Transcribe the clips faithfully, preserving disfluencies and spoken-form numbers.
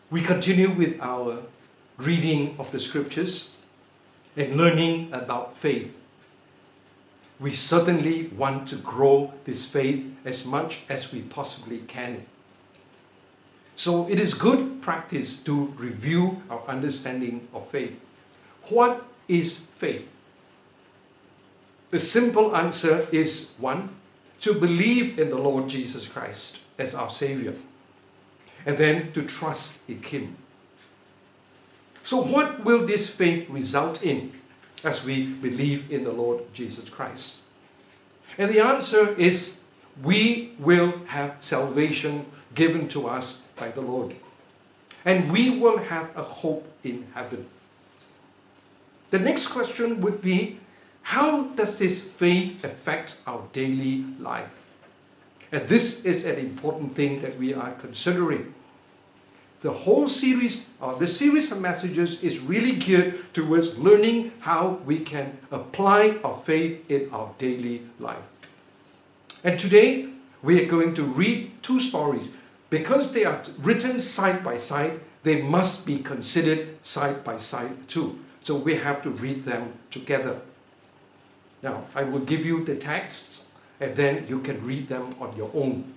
we continue with our reading of the scriptures and learning about faith. We certainly want to grow this faith as much as we possibly can. So it is good practice to review our understanding of faith. What is faith? The simple answer is one, to believe in the Lord Jesus Christ as our Savior, and then to trust in Him. So what will this faith result in as we believe in the Lord Jesus Christ? And the answer is, we will have salvation given to us by the Lord. And we will have a hope in heaven. The next question would be, how does this faith affect our daily life? And this is an important thing that we are considering. The whole series, or the series of messages, is really geared towards learning how we can apply our faith in our daily life. And today, we are going to read two stories. Because they are written side by side, they must be considered side by side too. So we have to read them together. Now, I will give you the texts, and then you can read them on your own.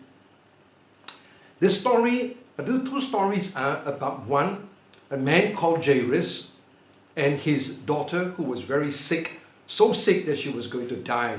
This story, the two stories are about one, a man called Jairus, and his daughter who was very sick, so sick that she was going to die.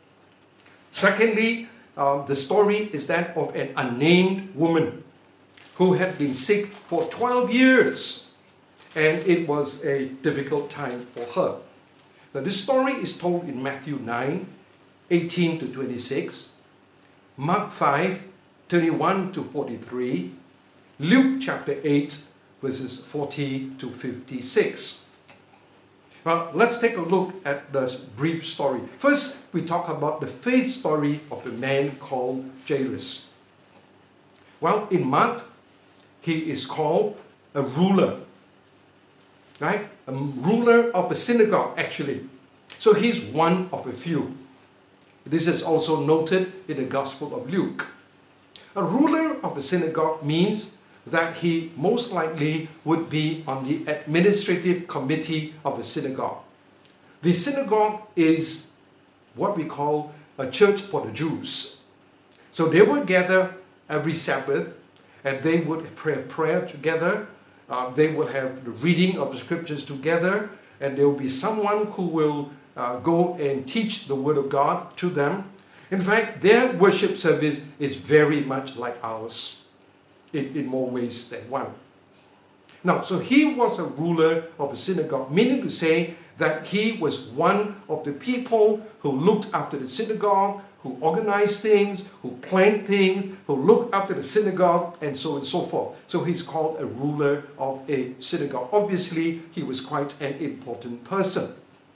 Secondly, uh, the story is that of an unnamed woman who had been sick for twelve years, and it was a difficult time for her. Now, this story is told in Matthew nine, eighteen to twenty-six, Mark five, thirty-one to forty-three, Luke chapter eight, verses forty to fifty-six. Well, let's take a look at the brief story. First, we talk about the faith story of the man called Jairus. Well, in Mark, he is called a ruler, right? A ruler of a synagogue, actually. So he's one of a few. This is also noted in the Gospel of Luke. A ruler of a synagogue means that he most likely would be on the administrative committee of a synagogue. The synagogue is what we call a church for the Jews. So they would gather every Sabbath, and they would pray prayer together. Uh, they would have the reading of the scriptures together, and there will be someone who will uh, go and teach the word of God to them. In fact, their worship service is very much like ours, in, in more ways than one. Now, so he was a ruler of a synagogue, meaning to say that he was one of the people who looked after the synagogue, who organized things, who planned things, who looked after the synagogue, and so on and so forth. So he's called a ruler of a synagogue. Obviously, he was quite an important person.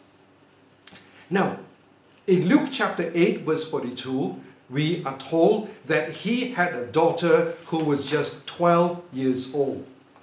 Now, in Luke chapter eight, verse forty-two, we are told that he had a daughter who was just twelve years old.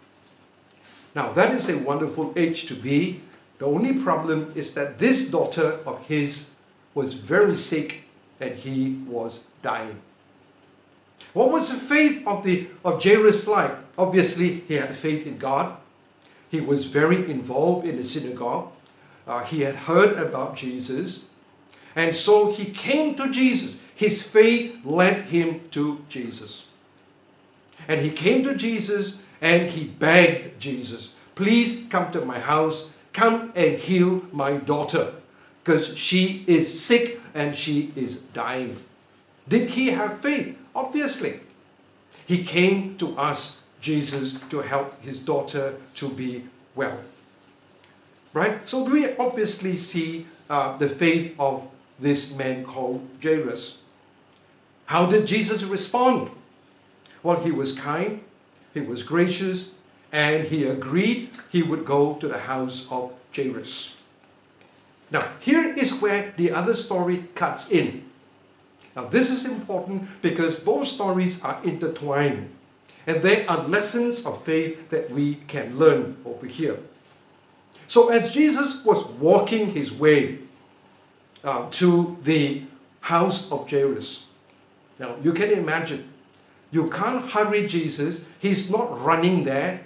Now, that is a wonderful age to be. The only problem is that this daughter of his was very sick, and he was dying. What was the faith of, the, of Jairus like? Obviously, he had faith in God. He was very involved in the synagogue. Uh, he had heard about Jesus. And so he came to Jesus. His faith led him to Jesus. And he came to Jesus and he begged Jesus, please come to my house, come and heal my daughter, because she is sick and she is dying. Did he have faith? Obviously. He came to ask Jesus to help his daughter to be well. Right? So we obviously see uh, the faith of this man called Jairus. How did Jesus respond? Well, he was kind, he was gracious, and he agreed he would go to the house of Jairus. Now, here is where the other story cuts in. Now, this is important because both stories are intertwined, and there are lessons of faith that we can learn over here. So as Jesus was walking his way uh, to the house of Jairus, now you can imagine, you can't hurry Jesus. He's not running there.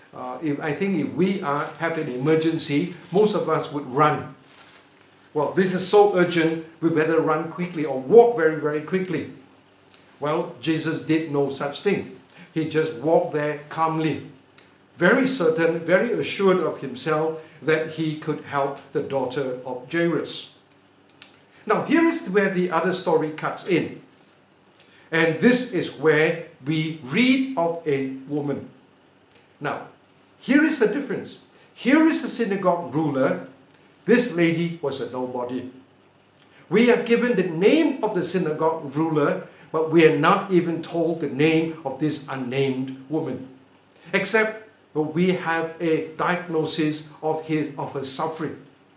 uh, if I think if we are have an emergency, most of us would run. Well, this is so urgent, we better run quickly or walk very, very quickly. Well, Jesus did no such thing. He just walked there calmly, very certain, very assured of himself that he could help the daughter of Jairus. Now, here is where the other story cuts in. And this is where we read of a woman. Now, here is the difference. Here is a synagogue ruler. This lady was a nobody. We are given the name of the synagogue ruler, but we are not even told the name of this unnamed woman, except we have a diagnosis of, his, of her suffering.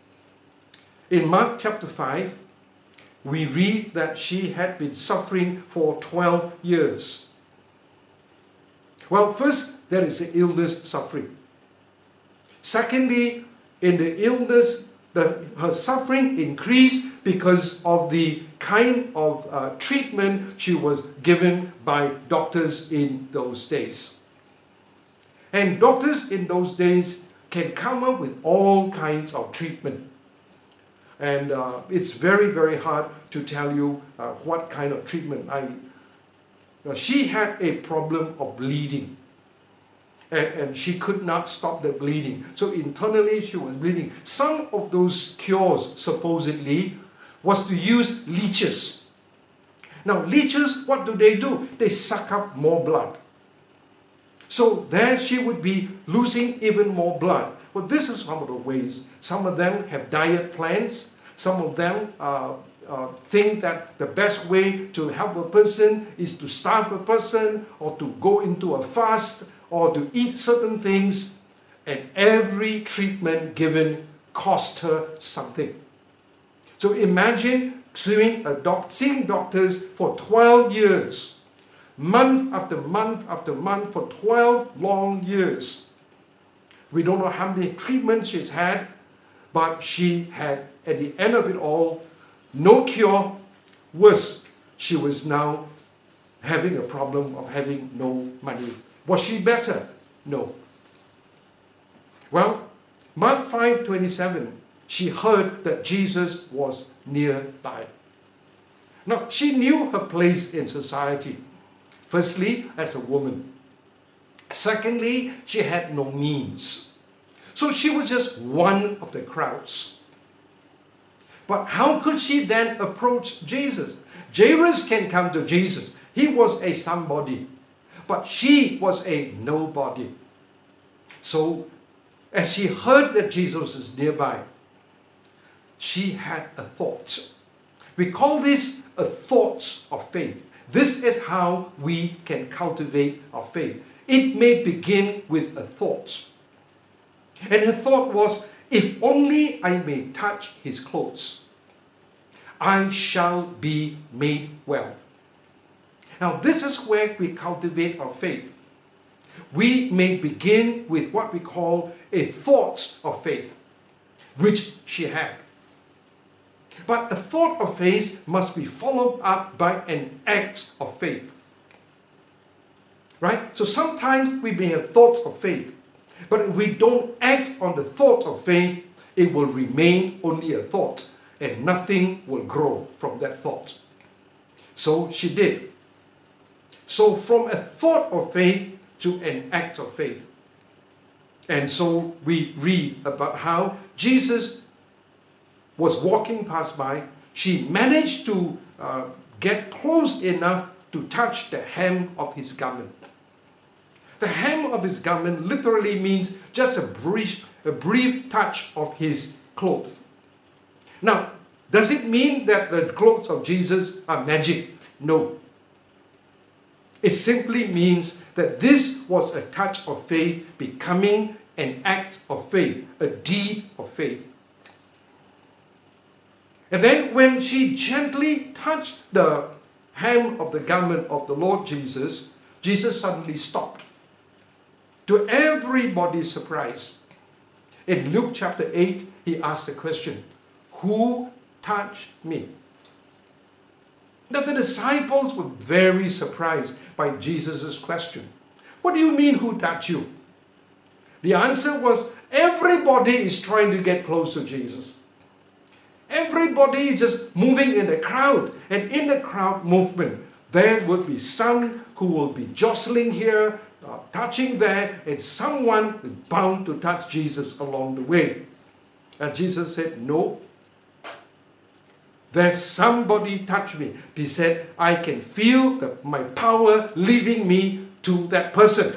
In Mark chapter five, we read that she had been suffering for twelve years. Well, first, there is the illness suffering. Secondly, in the illness, the, her suffering increased because of the kind of uh, treatment she was given by doctors in those days. And doctors in those days can come up with all kinds of treatment. And uh, it's very, very hard to tell you uh, what kind of treatment. I, uh, she had a problem of bleeding. And, and she could not stop the bleeding. So internally she was bleeding. Some of those cures, supposedly, was to use leeches. Now leeches, what do they do? They suck up more blood. So there she would be losing even more blood. Well, this is some of the ways. Some of them have diet plans. Some of them uh, uh, think that the best way to help a person is to starve a person or to go into a fast or to eat certain things. And every treatment given cost her something. So imagine seeing, a doc seeing doctors for twelve years. Month after month after month for twelve long years. We don't know how many treatments she's had, but she had, at the end of it all, no cure. Worse, she was now having a problem of having no money. Was she better? No. Well, Mark five twenty-seven, she heard that Jesus was nearby. Now, she knew her place in society. Firstly, as a woman. Secondly, she had no means. So she was just one of the crowds. But how could she then approach Jesus? Jairus can come to Jesus. He was a somebody. But she was a nobody. So, as she heard that Jesus is nearby, she had a thought. We call this a thought of faith. This is how we can cultivate our faith. It may begin with a thought. And her thought was, if only I may touch his clothes, I shall be made well. Now this is where we cultivate our faith. We may begin with what we call a thought of faith, which she had. But a thought of faith must be followed up by an act of faith. Right? So sometimes we may have thoughts of faith, but if we don't act on the thought of faith, it will remain only a thought, and nothing will grow from that thought. So she did. So from a thought of faith to an act of faith. And so we read about how Jesus was walking past by. She managed to uh, get close enough to touch the hem of his garment. The hem of his garment literally means just a brief, a brief touch of his clothes. Now, does it mean that the clothes of Jesus are magic? No. It simply means that this was a touch of faith becoming an act of faith, a deed of faith. And then when she gently touched the hem of the garment of the Lord Jesus, Jesus suddenly stopped. To everybody's surprise, in Luke chapter eight, he asked the question, who touched me? Now the disciples were very surprised by Jesus' question. What do you mean, who touched you? The answer was, everybody is trying to get close to Jesus. Everybody is just moving in the crowd. And in the crowd movement, there would be some who will be jostling here, uh, touching there, and someone is bound to touch Jesus along the way. And Jesus said, no. There's somebody touched me. He said, I can feel the, my power leaving me to that person.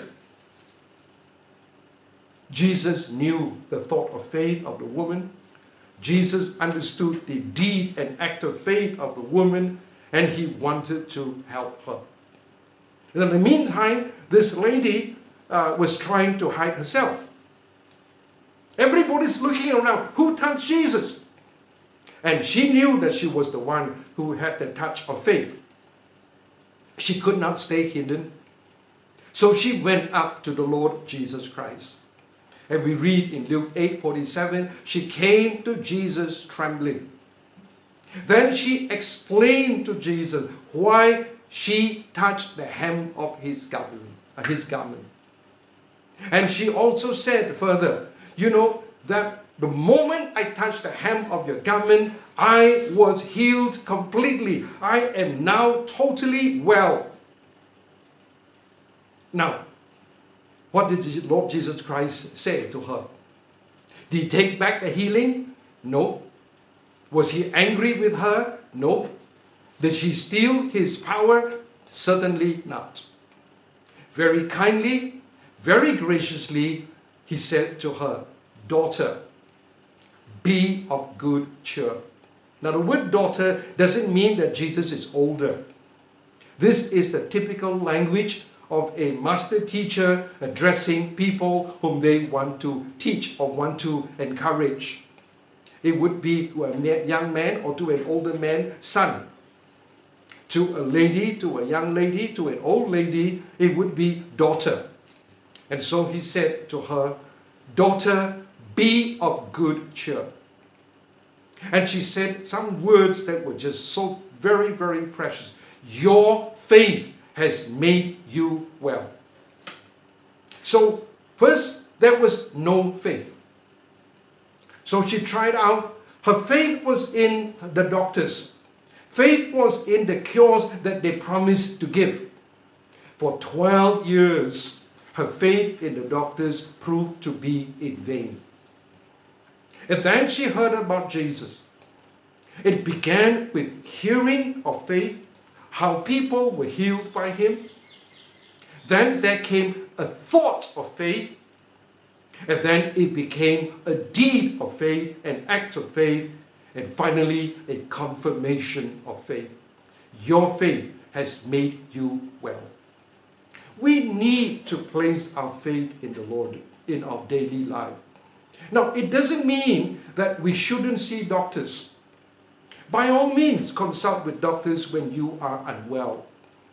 Jesus knew the thought of faith of the woman. Jesus understood the deed and act of faith of the woman, and he wanted to help her. In the meantime, this lady uh, was trying to hide herself. Everybody's looking around. Who touched Jesus? And she knew that she was the one who had the touch of faith. She could not stay hidden. So she went up to the Lord Jesus Christ. And we read in Luke eight forty-seven, she came to Jesus trembling. Then she explained to Jesus why she touched the hem of his garment. Uh, his garment. And she also said further, you know, that the moment I touched the hem of your garment, I was healed completely. I am now totally well. Now, what did the Lord Jesus Christ say to her? Did he take back the healing? No. Was he angry with her? No. Did she steal his power? Certainly not. Very kindly, very graciously, he said to her, daughter, be of good cheer. Now the word daughter doesn't mean that Jesus is older. This is the typical language of a master teacher addressing people whom they want to teach or want to encourage. It would be to a young man or to an older man, son. To a lady, to a young lady, to an old lady, it would be daughter. And so he said to her, daughter, be of good cheer. And she said some words that were just so very, very precious. Your faith has made you well. So first, there was no faith. So she tried out. Her faith was in the doctors. Faith was in the cures that they promised to give. For twelve years, her faith in the doctors proved to be in vain. And then she heard about Jesus. It began with hearing of faith, how people were healed by him. Then there came a thought of faith. And then it became a deed of faith, an act of faith, and finally a confirmation of faith. Your faith has made you well. We need to place our faith in the Lord in our daily life. Now, it doesn't mean that we shouldn't see doctors. By all means, consult with doctors when you are unwell.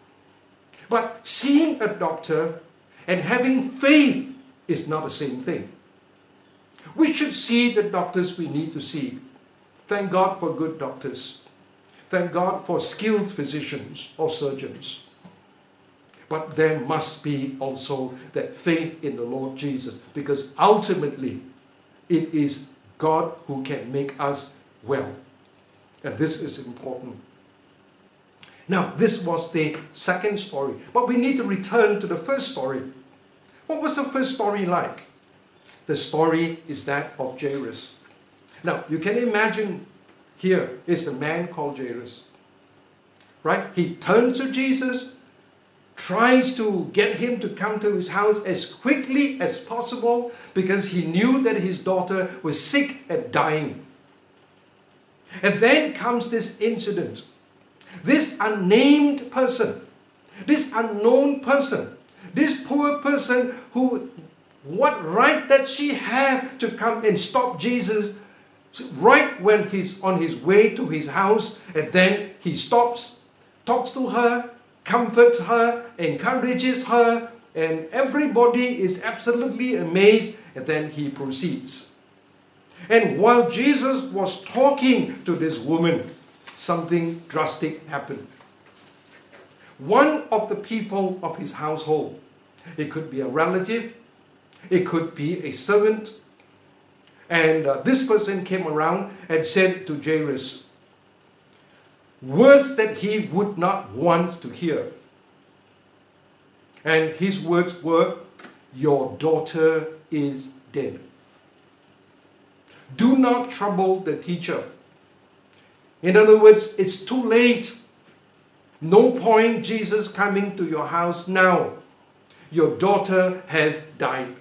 But seeing a doctor and having faith is not the same thing. We should see the doctors we need to see. Thank God for good doctors. Thank God for skilled physicians or surgeons. But there must be also that faith in the Lord Jesus, because ultimately it is God who can make us well. And this is important. Now, this was the second story. But we need to return to the first story. What was the first story like? The story is that of Jairus. Now, you can imagine here is a man called Jairus. Right? He turns to Jesus, tries to get him to come to his house as quickly as possible because he knew that his daughter was sick and dying. And then comes this incident. This unnamed person, this unknown person, this poor person who, what right did she have to come and stop Jesus right when he's on his way to his house, and then he stops, talks to her, comforts her, encourages her, and everybody is absolutely amazed, and then he proceeds. And while Jesus was talking to this woman, something drastic happened. One of the people of his household, it could be a relative, It could be a servant. And uh, this person came around and said to Jairus words that he would not want to hear. And his words were, "Your daughter is dead. Do not trouble the teacher." In other words, it's too late. No point Jesus coming to your house now. Your daughter has died.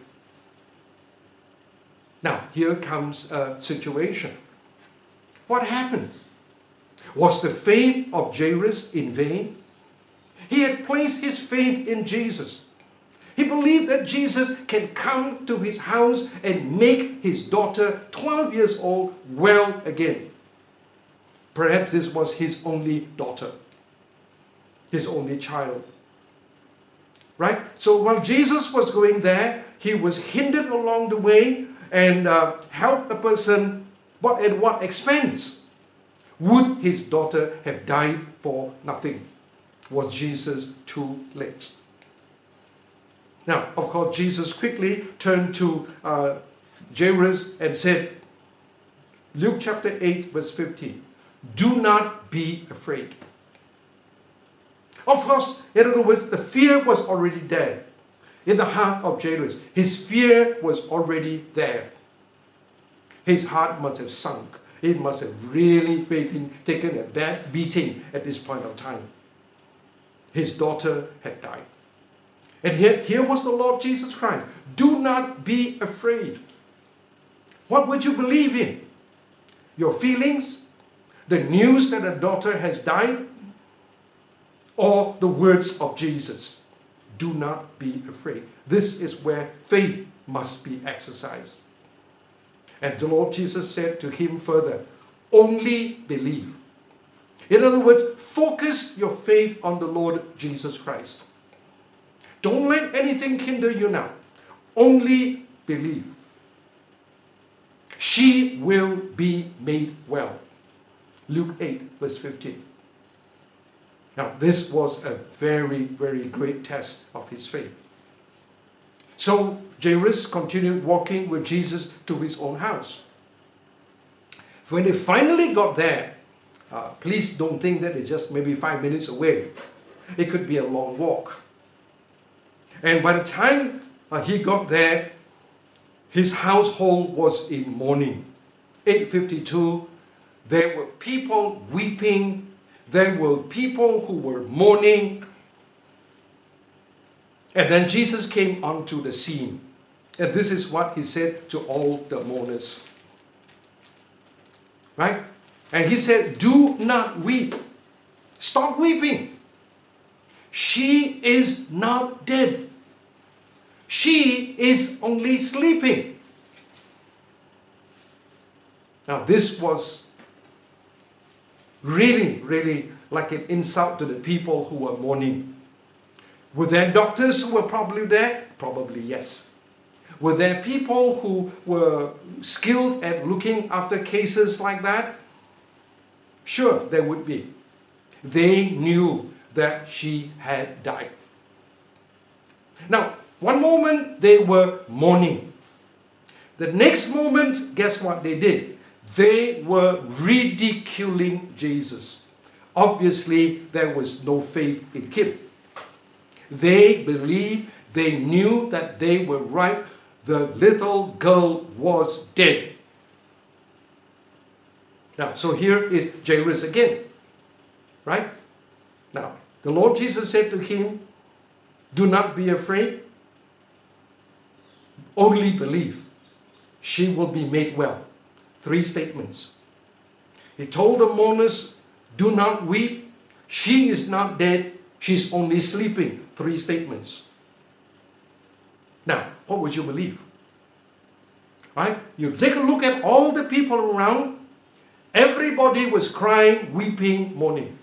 Now, here comes a situation. What happens? Was the faith of Jairus in vain? He had placed his faith in Jesus. He believed that Jesus can come to his house and make his daughter, twelve years old, well again. Perhaps this was his only daughter, his only child. Right? So while Jesus was going there, he was hindered along the way and uh, helped a person, but at what expense? Would his daughter have died for nothing? Was Jesus too late? Now, of course, Jesus quickly turned to uh, Jairus and said, Luke chapter eight, verse fifteen, "Do not be afraid." Of course, in other words, the fear was already there in the heart of Jairus. His fear was already there. His heart must have sunk. It must have really, really taken a bad beating at this point of time. His daughter had died. And yet, here was the Lord Jesus Christ. Do not be afraid. What would you believe in? Your feelings? The news that a daughter has died? Or the words of Jesus? Do not be afraid. This is where faith must be exercised. And the Lord Jesus said to him further, only believe. In other words, focus your faith on the Lord Jesus Christ. Don't let anything hinder you now. Only believe. She will be made well. Luke eight, verse fifteen. Now, this was a very, very great test of his faith. So, Jairus continued walking with Jesus to his own house. When they finally got there, uh, please don't think that it's just maybe five minutes away. It could be a long walk. And by the time uh, he got there, his household was in mourning. eight fifty-two, there were people weeping. There were people who were mourning. And then Jesus came onto the scene. And this is what he said to all the mourners. Right? And he said, do not weep. Stop weeping. She is not dead. She is only sleeping. Now this was really, really like an insult to the people who were mourning. Were there doctors who were probably there? Probably yes. Were there people who were skilled at looking after cases like that? Sure, there would be. They knew that she had died. Now, one moment they were mourning. The next moment, guess what they did? They were ridiculing Jesus. Obviously, there was no faith in him. They believed, they knew that they were right. The little girl was dead. Now, so here is Jairus again. Right? Now, the Lord Jesus said to him, do not be afraid. Only believe. She will be made well. Three statements. He told the mourners, do not weep. She is not dead. She's only sleeping. Three statements. Now, what would you believe? Right? You take a look at all the people around. Everybody was crying, weeping, mourning.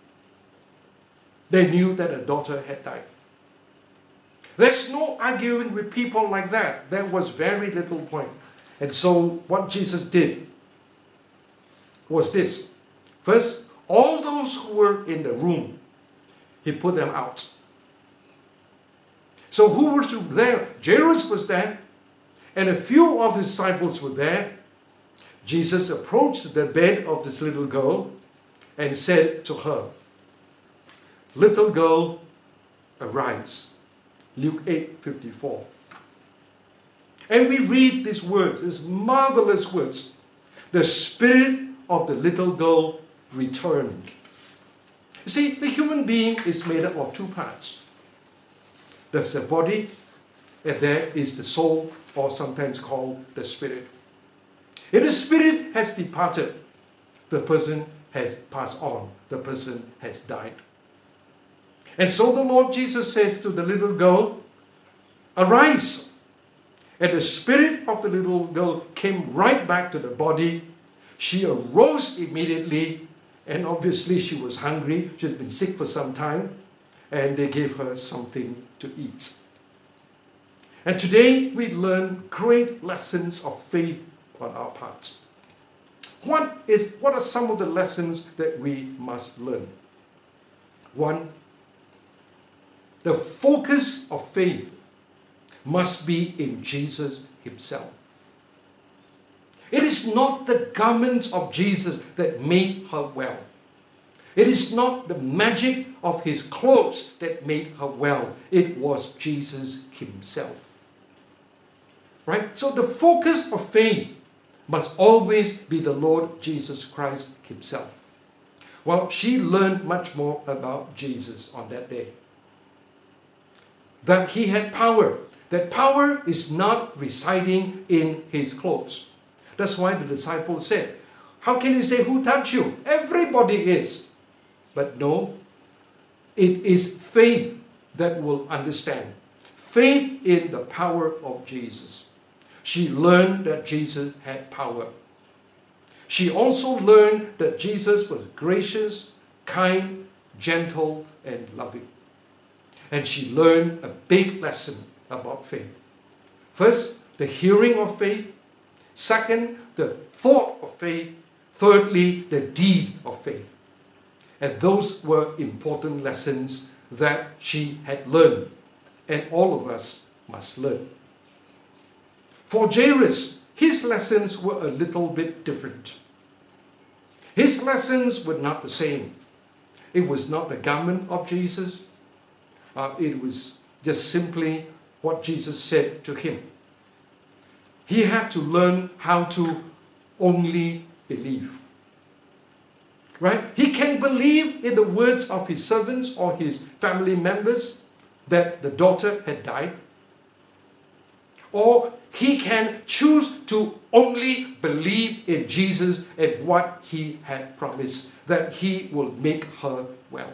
They knew that a daughter had died. There's no arguing with people like that. There was very little point. And so what Jesus did was this. First, all those who were in the room, he put them out. So who was there? Jairus was there. and a few of the disciples were there, Jesus approached the bed of this little girl and said to her, "Little girl, arise." Luke eight fifty-four. And we read these words, these marvelous words. The spirit of the little girl returned. You see, the human being is made up of two parts. There's the body, and there is the soul, or sometimes called the spirit. If the spirit has departed, the person has passed on. The person has died. And so the Lord Jesus says to the little girl, "Arise." And the spirit of the little girl came right back to the body. She arose immediately, and obviously she was hungry. She had been sick for some time, and they gave her something to eat. And today we learn great lessons of faith on our part. What is, what are some of the lessons that we must learn? One, the focus of faith must be in Jesus himself. It is not the garments of Jesus that made her well. It is not the magic of his clothes that made her well. It was Jesus himself. Right? So the focus of faith must always be the Lord Jesus Christ himself. Well, she learned much more about Jesus on that day. That he had power. That power is not residing in his clothes. That's why the disciples said, "How can you say, 'Who touched you?' Everybody is." But no, it is faith that will understand. Faith in the power of Jesus. She learned that Jesus had power. She also learned that Jesus was gracious, kind, gentle, and loving. And she learned a big lesson about faith. First, the hearing of faith. Second, the thought of faith. Thirdly, the deed of faith. And those were important lessons that she had learned, and all of us must learn. For Jairus, his lessons were a little bit different. His lessons were not the same. It was not the garment of Jesus. Uh, it was just simply what Jesus said to him. He had to learn how to only believe. Right? He can believe in the words of his servants or his family members that the daughter had died. Or he can choose to only believe in Jesus and what he had promised, that he will make her well.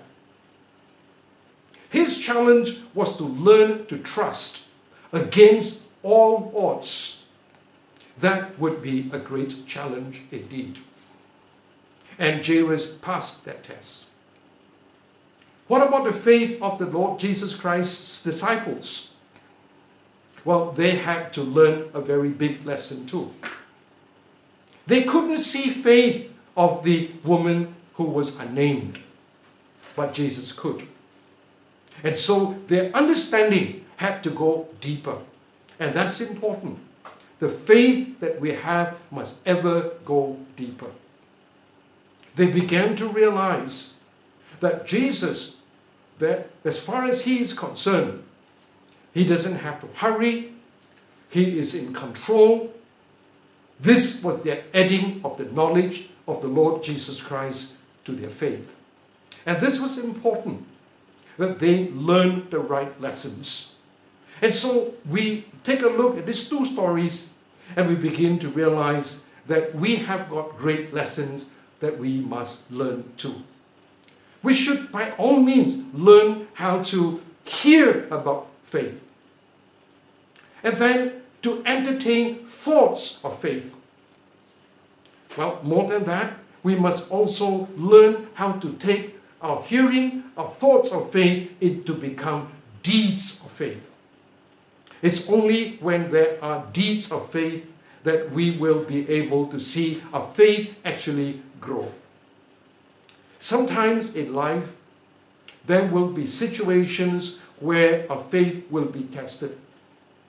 His challenge was to learn to trust against all odds. That would be a great challenge indeed. And Jairus passed that test. What about the faith of the Lord Jesus Christ's disciples? Well, they had to learn a very big lesson too. They couldn't see faith of the woman who was unnamed, but Jesus could. And so their understanding had to go deeper. And that's important. The faith that we have must ever go deeper. They began to realize that Jesus, that as far as he is concerned, he doesn't have to hurry. He is in control. This was their adding of the knowledge of the Lord Jesus Christ to their faith. And this was important, that they learned the right lessons. And so we take a look at these two stories and we begin to realize that we have got great lessons that we must learn too. We should by all means learn how to hear about faith. And then to entertain thoughts of faith. Well, more than that, we must also learn how to take our hearing, our thoughts of faith, into become deeds of faith. It's only when there are deeds of faith that we will be able to see our faith actually grow. Sometimes in life, there will be situations where our faith will be tested.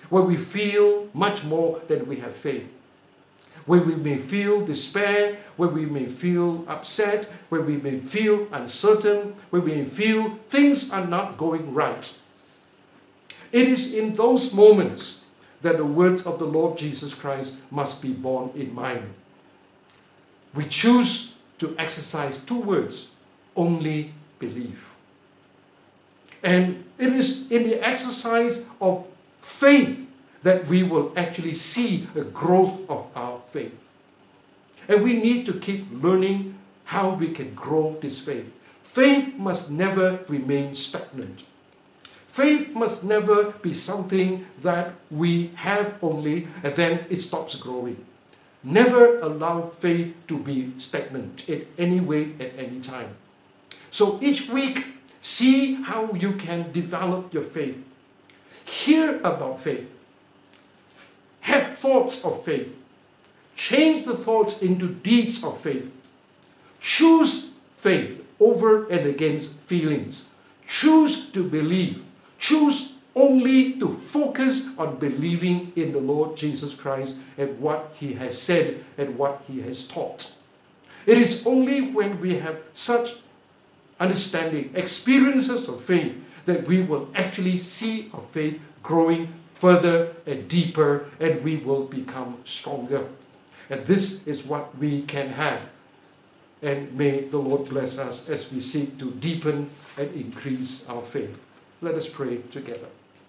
where we feel much more than we have faith, where we may feel despair, where we may feel upset, where we may feel uncertain, where we may feel things are not going right. It is in those moments that the words of the Lord Jesus Christ must be borne in mind. We choose to exercise two words: only believe. And it is in the exercise of faith that we will actually see the growth of our faith. And we need to keep learning how we can grow this faith. Faith must never remain stagnant. Faith must never be something that we have only and then it stops growing. Never allow faith to be stagnant in any way at any time. So each week, see how you can develop your faith. Hear about faith. Have thoughts of faith. Change the thoughts into deeds of faith. Choose faith over and against feelings. Choose to believe. Choose only to focus on believing in the Lord Jesus Christ and what He has said and what He has taught. It is only when we have such understanding, experiences of faith, that we will actually see our faith growing further and deeper, and we will become stronger. And this is what we can have. And may the Lord bless us as we seek to deepen and increase our faith. Let us pray together.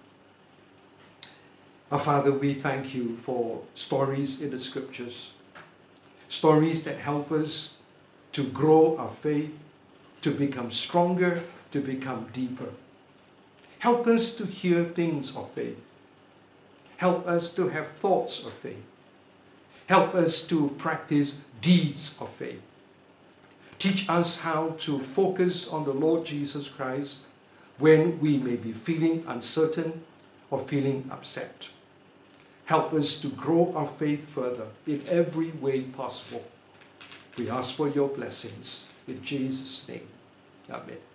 Our Father, we thank you for stories in the Scriptures, stories that help us to grow our faith, to become stronger, to become deeper. Help us to hear things of faith. Help us to have thoughts of faith. Help us to practice deeds of faith. Teach us how to focus on the Lord Jesus Christ when we may be feeling uncertain or feeling upset. Help us to grow our faith further in every way possible. We ask for your blessings in Jesus' name. Amen.